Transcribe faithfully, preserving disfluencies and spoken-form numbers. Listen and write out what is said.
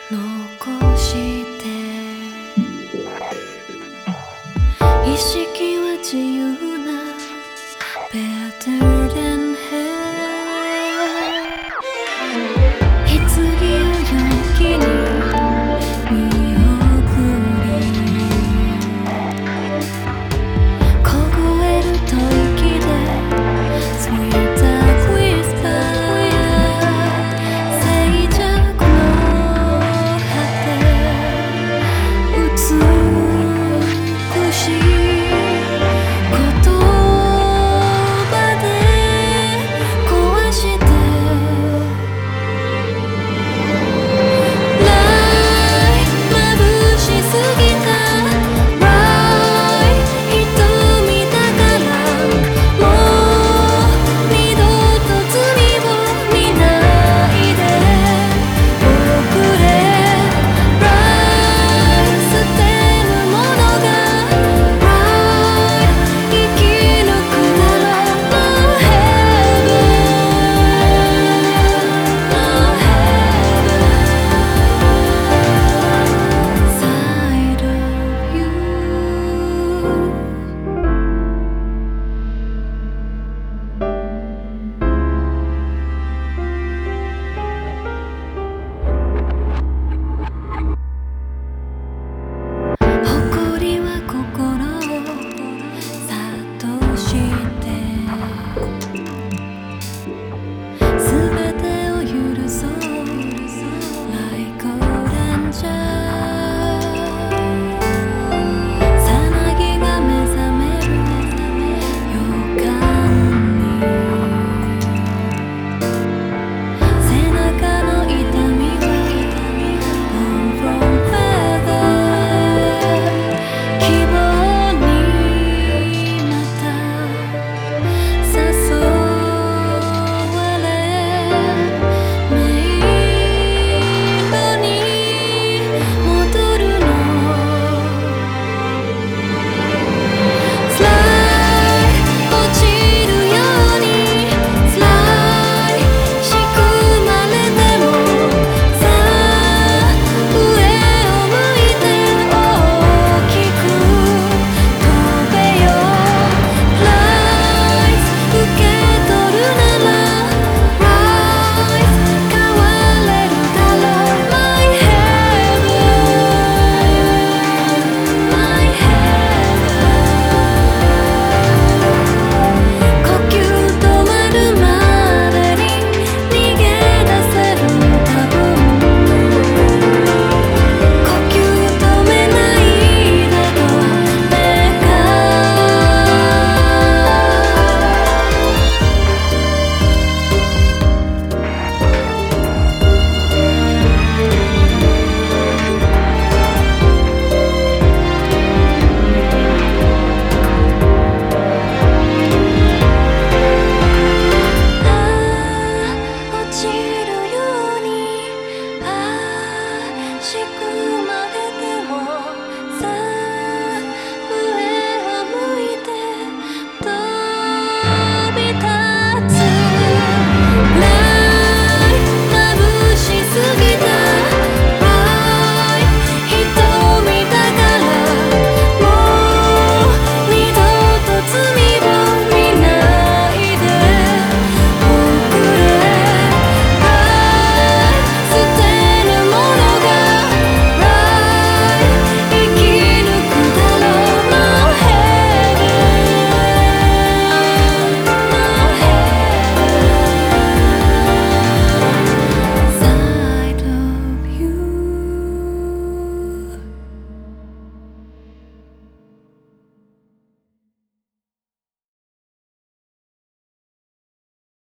残して意識は自由な Better than hell 棺を陽気に見送り凍える吐息で Sweet dark whisper 静寂の果て美しい言葉で壊して Light 眩しすぎた Bright 瞳だからもう二度と罪を見ないで遅れ Bright 捨てるものが Bright 生き抜くなら No heaven No heaven Side of you誇りは心を諭して全てを許そう Like orange さなぎが目覚める予感に背中の痛みは Born from feather 希望にまた誘われ迷路に戻るの Slide 落ちるように Slide 仕組まれてもさあ上を向いて大きく飛べよ Rise 受け取るなら Rise 変われるだろう My heaven My heaven 呼吸止まるまでに逃げ出せる多分呼吸止めないでと願落ちるようにああしく